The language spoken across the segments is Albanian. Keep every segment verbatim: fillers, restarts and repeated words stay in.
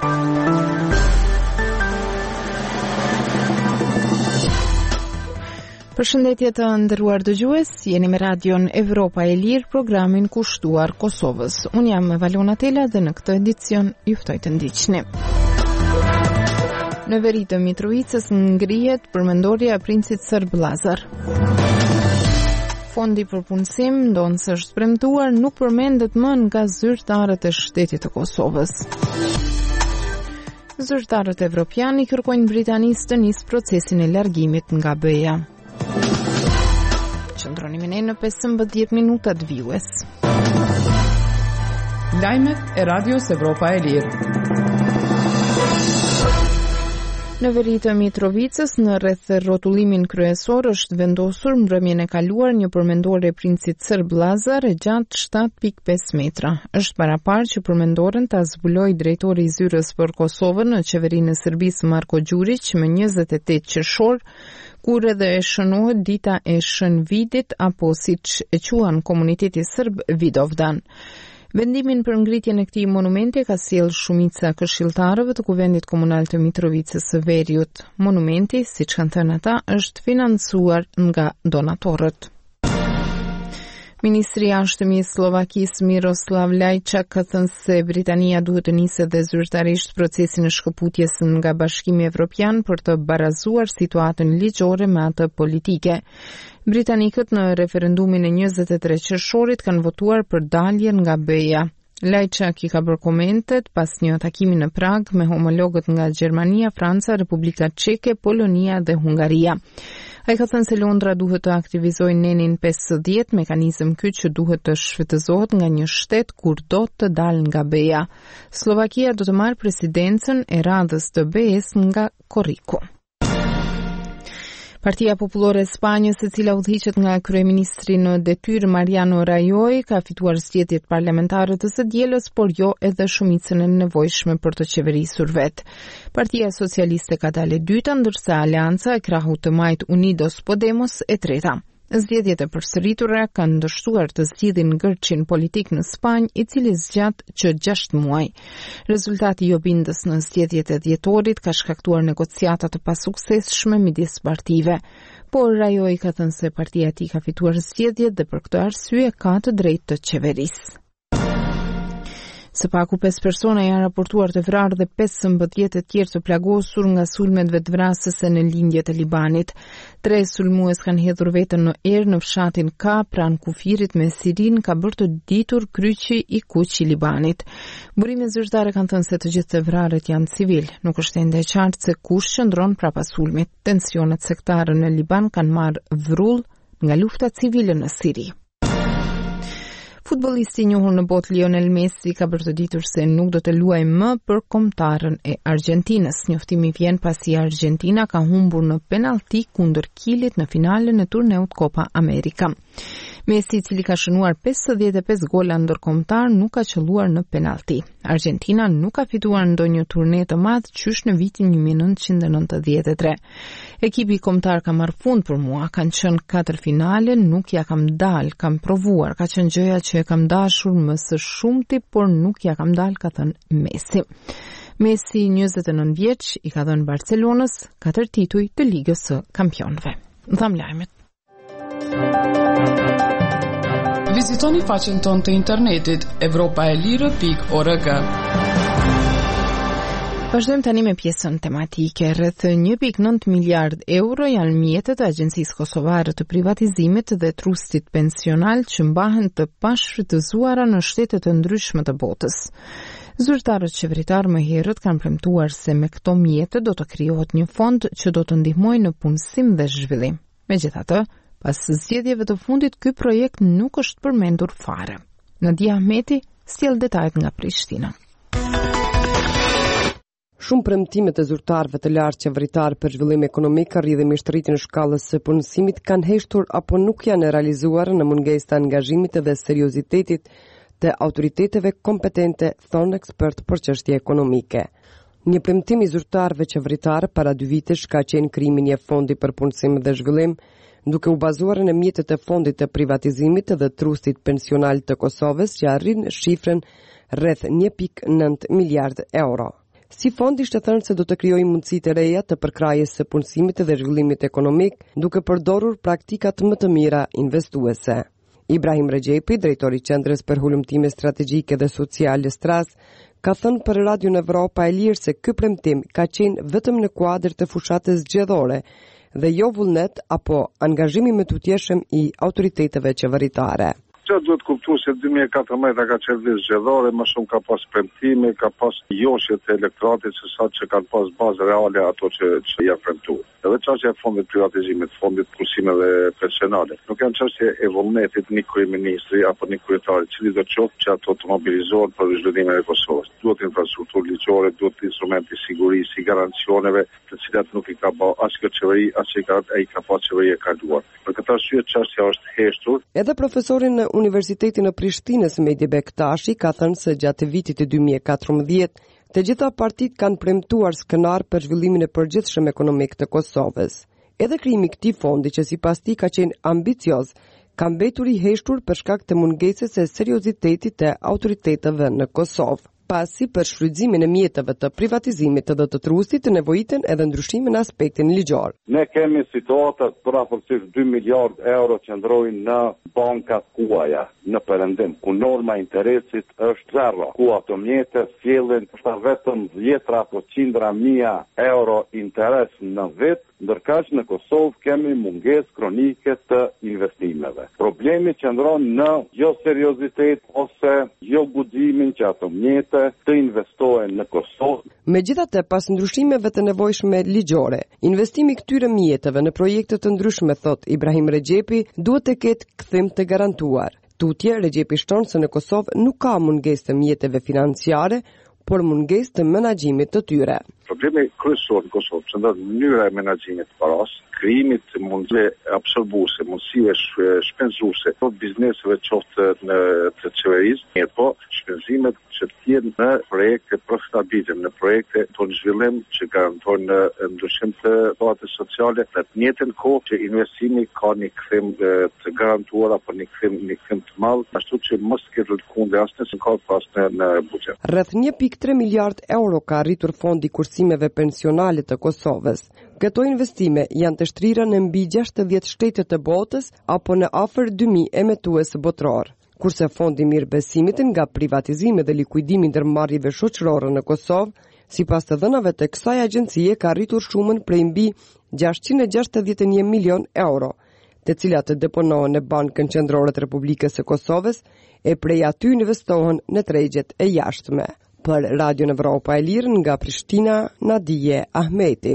Përshëndetje të nderuar dëgjues, jeni me radion Evropa e Lirë, programin kushtuar Kosovës. Unë jam Valona Tela dhe në këtë edicion ju ftoj të ndiqni. Në veri të Mitrovicës ngrihet përmendorja e princit serb Lazar. Fondi për punësim, ndonë së është premtuar, nuk përmendet më nga zyrtarët e shtetit të Kosovës. Zyrtarët evropian i kërkojnë Britanisë të nisë procesin e largimit nga B E A. Qëndroni me ne në pesëmbëdhjetë minutat vijues. Lajmet e Radios Evropa e Lirë. Në veri të Mitrovicës, në rreth rrotullimin kryesor, është vendosur mbrëmjen e kaluar një përmendore e princit serb Lazar e gjatë shtatë pikë pesë metra. Është paraparë që përmendoren ta zbulojë drejtori i zyrës për Kosovën në qeverinë e Serbisë Marko Đurić më njëzet e tetë qershor, kur edhe e shënohet dita e Shënvidit, apo siç e quan komuniteti serb Vidovdan. Vendimin për ngritjen e këtij monumenti ka sjellë shumica këshilltarëve të Kuvendit Komunal të Mitrovicës së Veriut. Monumenti, siç kanë thënë ata, është financuar nga donatorët. Ministri i Jashtëm i Slovakisë Miroslav Lajčak ka thënë se Britania duhet të nisë dhe zyrtarisht procesin e shkëputjes nga Bashkimi Evropian për të barazuar situatën ligjore me atë politike. Britanikët në referendumin e njëzet e tre qershorit kanë votuar për daljen nga B E A. Lajčak i ka bërë komentet pas një takimi në Prag me homologët nga Gjermania, Franca, Republika Çeke, Polonia dhe Hungaria. Ai ka thënë se Londra duhet të aktivizojë nenin pesëdhjetë, mekanizëm ky që duhet të shfrytëzohet nga një shtet kur do të dalë nga B E A. Slovakia do të marrë presidencën e radhës të B E-s nga korriku. Partia Popullore e Spanjës, e cila udhëhiqet nga kryeministri në detyrë Mariano Rajoy, ka fituar zgjedhjet parlamentare të së dielës, por jo edhe shumicën e nevojshme për të qeverisur vet. Partia Socialiste ka dalë e dyta, ndërsa Aleanca e krahut të majt Unidos Podemos e treta. Zgjedhjet e përsëritura kanë dështuar të zgjidhin ngërçin politik në Spanjë, i cili zgjat që gjashtë muaj. Rezultati jo bindës në zgjedhjet e dhjetorit ka shkaktuar negociata të pasuksesshme midis partive. Por Rajoy ka thënë se partia e tij ka fituar zgjedhjet dhe për këtë arsye ka të drejtë të qeverisë. Së paku pesë persona janë raportuar të vrarë dhe pesëmbëdhjetë të tjerë të plagosur nga sulmet vetvrasëse në lindjet e Libanit. Tre sulmues kanë hedhur veten në erë në fshatin Ka, pranë kufirit me Sirin, ka bërë të ditur kryqi i kuq i Libanit. Burimet zyrtare kanë thënë se të gjithë të vrarët janë civil. Nuk është ende e qartë se kush qëndron prapa sulmit. Tensionet sektare në Liban kanë marrë vrull nga lufta civile në Siri. Futbollisti i njohur në botë Lionel Messi ka bërë të ditur se nuk do të luajë më për kombëtarën e Argjentinës. Njoftimi vjen pasi Argentina ka humbur në penallti kundër Kilit në finalen e turneut Copa America. Messi, i cili ka shënuar pesëdhjetë e pesë gola ndërkombëtar, nuk ka qelluar në penallti. Argentina nuk ka fituar ndonjë turne të madh qysh në vitin një mijë e nëntëqind e nëntëdhjetë e tre. Ekipi kombëtar ka marrë fund për mua, kanë qenë katër finale, nuk ja kam dal, kam provuar, ka qenë gjëja që e kam dashur më së shumti, por nuk ja kam dal, ka thënë Messi. Messi, njëzet e nëntë vjeç, i ka dhënë Barcelonës katër tituj të Ligës së Kampionëve. Dham lajmet. Vizitoni faqen tonë të internetit evropa e lirë pikë org. Vazhdojmë tani me pjesën tematike. Rreth një pikë nëntë miliard euro janë mjetet e Agjencisë Kosovare të Privatizimit dhe Trustit Pensional që mbahen të pashfrytëzuara në shtete të ndryshme të botës. Zyrtarët qeveritar më herët kanë premtuar se me këto mjete do të krijohet një fond që do të ndihmojë në punësim dhe zhvillim. Megjithatë, pas zgjedhjeve të fundit, ky projekt nuk është përmendur fare. Nadia Ahmeti sjell detajet nga Prishtina. Shumë premtimet e zyrtarëve të lartë qeveritar për zhvillim ekonomik, rrjedhimisht rritjen e shkallës së punësimit, kanë heshtur apo nuk janë realizuar në mungesë të angazhimit dhe seriozitetit të autoriteteve kompetente, thonë ekspert për çështje ekonomike. Një premtim i zyrtarëve qeveritar para dy vitesh ka qenë krijimi i një fondi për punësim dhe zhvillim, duke u bazuar në mjetet e fondit të privatizimit dhe trustit pensional të Kosovës që arrin shifrën rreth një pikë nëntë miliard euro. Si fond ishte thënë se do të krijojë mundësi të reja të përkrahjes së punësimit dhe zhvillimit ekonomik, duke përdorur praktikat më të mira investuese. Ibrahim Regjepi, drejtori i Qendrës për Hulumtime Strategjike dhe Sociale Stras, ka thënë për Radion Evropa e Lirë se ky premtim ka qenë vetëm në kuadër të fushatës zgjedhore dhe jo vullnet apo angazhimi me tutjeshem i autoriteteve qeveritare. Që duhet kuptu se dy mijë e katërmbëdhjetë ka qenë vit zgjedhore, më shumë ka pas premtime, ka pas joshje të elektoratit se sa që kanë pas bazë reale ato që, që ja premtuar. Edhe çështja e fondit privatizimit, fondit punësimeve pensionale. Nuk janë çështje e vullnetit një kryeministri apo një kryetari, cili do të qoftë që ato të mobilizohen për zhvillimin e Kosovës. Duhet infrastrukturë ligjore, duhet instrumenti sigurisë, garancioneve, të cilat nuk i ka bë as kjo qeveri, as që i ka ai ka pas qeveri e kaluar. Për këtë arsye çështja është heshtur. Edhe profesorin në Universitetin e Prishtinës Mehdi Bektashi ka thënë se gjatë vitit të dy mijë e katërmbëdhjetë të gjitha partitë kanë premtuar skenar për zhvillimin e përgjithshëm ekonomik të Kosovës. Edhe krijimi i këtij fondi, që sipas tij ka qenë ambicioz, ka mbetur i heshtur për shkak të mungesës së seriozitetit të autoriteteve në Kosovë. Pasi për shfrytëzimin e mjeteve të privatizimit të dhe të trusit të nevojiten edhe ndryshime në aspektin ligjor. Ne kemi situatat për aproksimisht dy miliard euro që ndrojnë në bankat kuaja në perëndim, ku norma interesit është zero, ku ato mjete sjellin vetëm dhjetra apo qindra mijë euro interes në vit, ndërkaq në Kosovë kemi mungesë kronike të investimeve. Problemi qëndron në jo seriozitet ose jo guximin që ato mjete të investohen në Kosovë. Megjithatë, pas ndryshimeve të nevojshme ligjore, investimi këtyre mjeteve në projekte të ndryshme, thot Ibrahim Regjepi, duhet të ketë kthim të garantuar. Tutje, Regjepi shton se në Kosovë nuk ka mungesë të mjeteve financiare, por mungesë të menaxhimit të tyre. Problemi kryesor në Kosovë qëndron në mënyra e menaxhimit të paras, krijimit të mundësive absorbuese, mundësive shpenzuese, po bizneseve qoftë në të qeverisë, mirë po shpenzimet që të jenë në projekte profitabile, në projekte të zhvillim që garantojnë në ndryshim të situatës sociale, në të njëjtën kohë që investimi ka një kthim të garantuar apo një kthim një kthim të madh, ashtu që mos ketë lëkundë as në kohë pas në, në buxhet. Rreth një pikë tre miliard euro ka arritur fondi kursimeve pensionale të Kosovës. Këto investime janë të shtrira në mbi gjashtëdhjetë shtete të botës apo në afër dy mijë emetues botror. Kurse fondi mirëbesimit nga privatizimi dhe likuidimi i ndërmarrjeve shoqërore në Kosovë, sipas të dhënave të kësaj agjencie, ka arritur shumën prej mbi gjashtëqind e gjashtëdhjetë e një milion euro, të cilat të deponohen në Bankën Qendrore të Republikës së Kosovës e prej aty investohen në tregjet e jashtme. Për Radion Evropa e Lirë nga Prishtina, Nadije Ahmeti.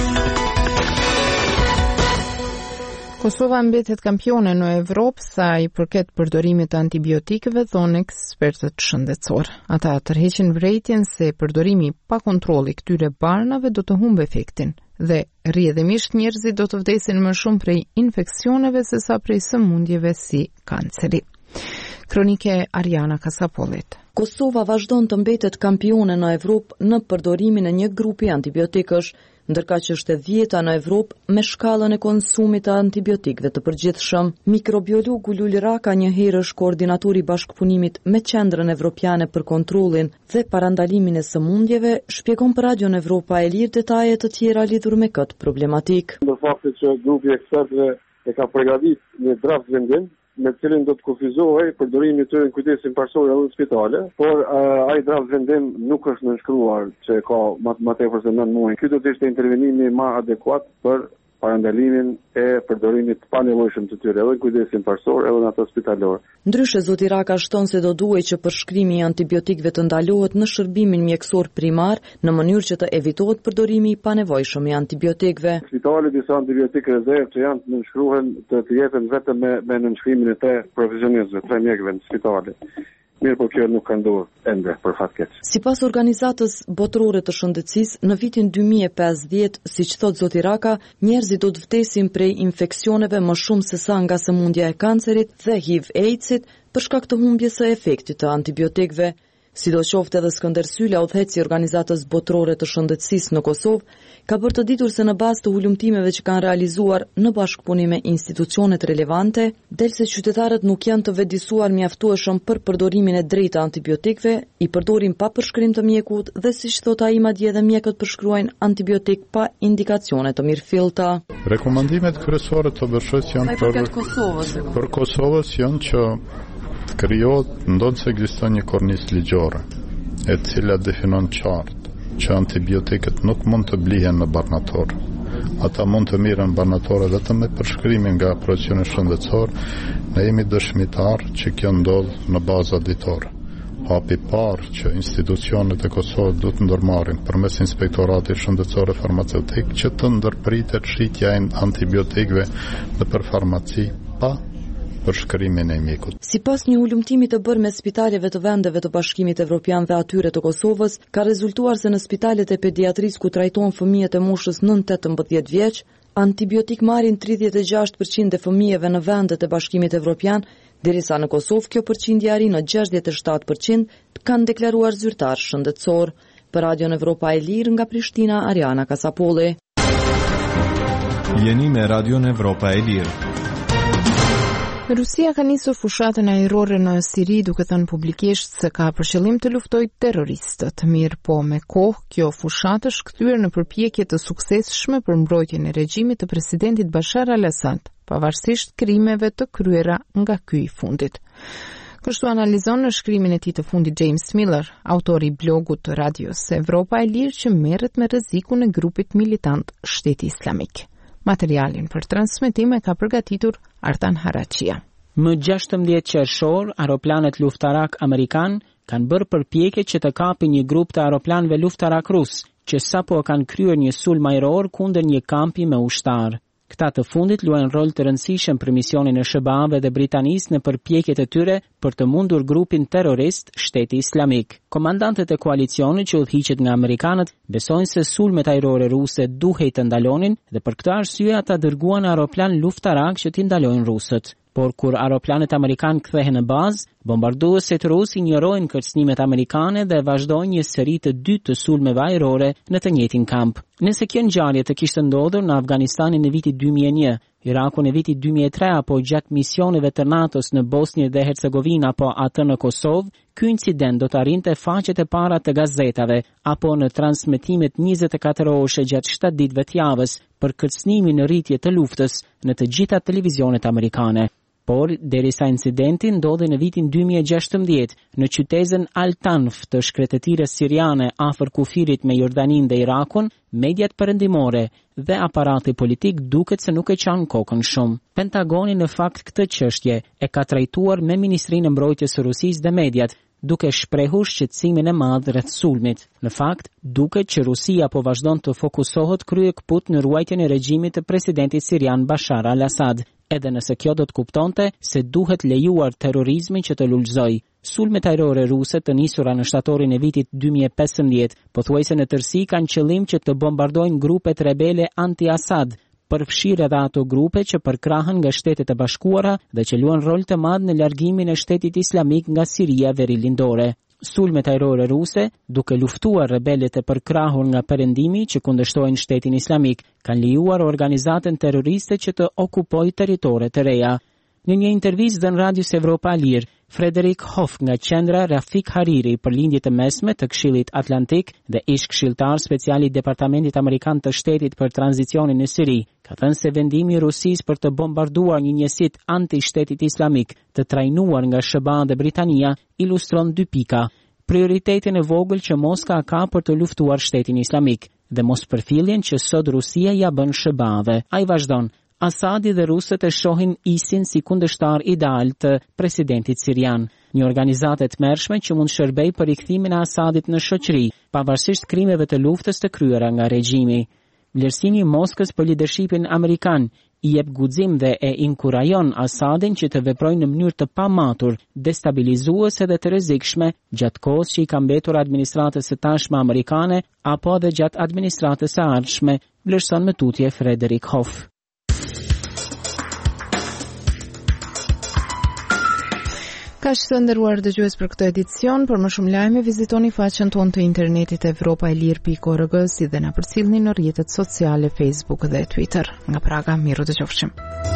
Kosova mbetet kampione në Evropë sa i përket përdorimit të antibiotikëve, thonë ekspertët shëndetësor. Ata tërheqin vërejtjen se përdorimi pa kontrolli këtyre barnave do të humbë efektin dhe rrjedhimisht njerëzit do të vdesin më shumë prej infeksioneve se sa prej sëmundjeve si kanceri. Kronike Ariana Kasapolit. Kosova vazhdon të mbetet kampione në Evropë në përdorimin e një grupi antibiotikësh, ndërka që është e dhjeta në Evropë me shkallën e konsumit të antibiotikëve të përgjithshëm. Mikrobiologu Lul Raka, një herë është koordinator i bashkëpunimit me Qendrën Evropiane për kontrollin dhe parandalimin e sëmundjeve, shpjegon për Radion Evropa e Lirë detaje të tjera lidhur me këtë problematik. Në fakti që grupi ekspertëve e ka përgatitur një draft vendim me cilin do të kufizohej përdorimi i tyre në kujdesin parsorë edhe në spitale, por uh, ai draft vendim nuk është nënshkruar që ka më tepër se nëntë muaj. Ky do të ishte intervenimi më adekuat për parandalimin e përdorimit pa nevojshëm të tyre edhe në kujdesin parsor edhe në ato spitalor. Ndryshe, zoti Raka shton se do duhej që përshkrimi i antibiotikëve të ndalohet në shërbimin mjekësor primar në mënyrë që të evitohet përdorimi i panevojshëm i antibiotikëve. Spitalet disa antibiotikë rezervë që janë të nënshkruhen të, të jepen vetëm me, me nënshkrimin e tre profesionistëve, tre mjekëve në spitale. Mirë, por kjo nuk ka ndodhur ende për fat keq. Sipas organizatës botërore të shëndetësisë, në vitin dy mijë e pesëdhjetë, siç thot zoti Raka, njerëzit do të vdesin prej infeksioneve më shumë se sa nga sëmundja e kancerit dhe H I V-AIDS-it për shkak të humbjes së efektit të antibiotikëve. Sidoqoftë edhe Skënder Sylla, udhëheqësi i organizatës botërore të shëndetësisë në Kosovë, ka bërë të ditur se në bazë të hulumtimeve që kanë realizuar në bashkëpunim me institucionet relevante, delse qytetarët nuk janë të vetëdijsuar mjaftueshëm për përdorimin e drejtë të antibiotikëve, i përdorin pa përshkrim të mjekut dhe siç thot ai madje edhe mjekët përshkruajnë antibiotik pa indikacione të mirëfillta. Rekomandimet kryesore të B S H-s janë për Kosovës. Për Kosovës janë që krijohet ndonë se ekziston një kornisë ligjore, e cila definon qartë që antibiotikët nuk mund të blihen në barnator. Ata mund të mirën barnatore vetëm me përshkrimin nga profesioni shëndetësor. Ne jemi dëshmitar që kjo ndodh në baza ditore. Hapi parë që institucionet e Kosovës duhet të ndërmarrin përmes Inspektoratit Shëndetësor Farmaceutik që të ndërpritet shitja e antibiotikëve nëpër farmaci pa përshkrimin e mjekut. Sipas një ulumtimi të bërë me spitaleve të vendeve të Bashkimit Evropian dhe atyre të Kosovës, ka rezultuar se në spitalet e pediatrisë ku trajtohen fëmijët e moshës nëntë deri në tetëmbëdhjetë vjeç, antibiotik marrin tridhjetë e gjashtë përqind e fëmijëve në vendet e Bashkimit Evropian, derisa në Kosovë kjo përqindje arrin në gjashtëdhjetë e shtatë përqind, kanë deklaruar zyrtar shëndetësor. Për Radion Evropa e Lirë nga Prishtina, Ariana Kasapolli. Jeni me Radion Evropa e Lirë. Rusia ka nisur fushatën ajrore në Siri duke thënë publikisht se ka për qëllim të luftojë terroristët. Mirë po me kohë, kjo fushatë është kthyer në përpjekje të suksesshme për mbrojtjen e regjimit të presidentit Bashar al-Assad, pavarësisht krimeve të kryera nga ky i fundit. Kështu analizon në shkrimin e tij të fundit James Miller, autori i blogut të Radios Evropa e Lirë që merret me rrezikun e grupit militant Shteti Islamik. Materialin për transmetim e ka përgatitur Artan Harachia. Më gjashtëmbëdhjetë qershor, aeroplanet luftarak amerikan kanë bërë përpjekje që të kapin një grup të aeroplanëve luftarak rus, që sapo kanë kryer një sulm ajror kundër një kampi me ushtar. Këta të fundit luajnë rol të rëndësishëm për misionin e S B A-ve dhe Britanisë në përpjekjet e tyre për të mundur grupin terrorist Shteti Islamik. Komandantët e koalicionit që udhëhiqet nga amerikanët besojnë se sulmet ajrore ruse duhej të ndalonin dhe për këtë arsye ata dërguan aeroplan luftarak që t'i ndalojnë rusët. Por kur aeroplanet amerikan kthehen në bazë, bombarduesit rus injorojnë kërcënimet amerikane dhe vazhdojnë një seri të dytë të sulmeve ajrore në të njëjtin kamp. Nëse kjo ngjarje të kishte ndodhur në Afganistanin në vitin dy mijë e një, Irakun në vitin dy mijë e tre apo gjatë misioneve të NATO-s në Bosnjë dhe Hercegovinë apo atë në Kosovë, ky incident do të arrinte faqet e para të gazetave apo në transmetimet njëzet e katër orëshe gjatë shtatë ditëve të javës për kërcënimin në rritje të luftës në të gjitha televizionet amerikane. Por, derisa incidenti ndodhi në vitin dy mijë e gjashtëmbëdhjetë në qytetin Al-Tanf të shkretëtirës siriane afër kufirit me Jordaninë dhe Irakun, mediat perëndimore dhe aparati politik duket se nuk e qanë kokën shumë. Pentagoni në fakt këtë çështje e ka trajtuar me Ministrinë e Mbrojtjes së Rusisë dhe mediat, duke shprehur shqetësimin e madh rreth sulmit. Në fakt, duket që Rusia po vazhdon të fokusohet krye kput në ruajtjen e regjimit të presidentit sirian Bashar al-Assad, edhe nëse kjo do të kuptonte se duhet lejuar terrorizmin që të lulëzoj. Sulmet ajrore ruse të nisura në shtatorin e vitit dy mijë e pesëmbëdhjetë, pothuajse në tërësi kanë qëllim që të bombardojnë grupet rebele anti-Assad, përfshirë edhe ato grupe që përkrahen nga Shtetet e Bashkuara dhe që luajnë rol të madh në largimin e Shtetit Islamik nga Siria verilindore. Sulmet ajrore ruse, duke luftuar rebelët e përkrahur nga perëndimi që kundërshtojnë Shtetin Islamik, kanë lejuar organizatën terroriste që të okupojë territore të reja. Në një intervistë në Radios Evropa e Lirë, Frederik Hoff nga qendra Rafik Hariri për lindjet e mesme të Këshillit Atlantik dhe ish këshilltar special i Departamentit Amerikan të Shtetit për tranzicionin në Siri, ka thënë se vendimi i Rusisë për të bombarduar një njësit anti-Shtetit Islamik të trajnuar nga S B A dhe Britania ilustron dy pika: prioritetin e vogël që Moska ka për të luftuar Shtetin Islamik dhe mospërfilljen që sot Rusia ja bën S B A-ve. Ai vazhdon: Asadi dhe rusët e shohin ISIN si kundërshtar ideal të presidentit sirian, një organizatë e tmerrshme që mund shërbej për rikthimin e Asadit në shoqëri, pavarësisht krimeve të luftës të kryera nga regjimi. Vlerësimi i Moskës për lidershipin amerikan i jep guxim dhe e inkurajon Asadin që të veprojnë në mënyrë të pamatur, destabilizuese dhe të rrezikshme gjatë kohës që i ka mbetur administratës së tashme amerikane apo edhe gjatë administratës së ardhshme, vlerëson me tutje Frederik Hoff. Kaq të nderuar dëgjues për këtë edicion, për më shumë lajme vizitoni faqen tonë të internetit europa e lirë pikë org, si dhe na përcjellni në rrjetet sociale Facebook dhe Twitter. Nga Praga, miru dëgjofshim.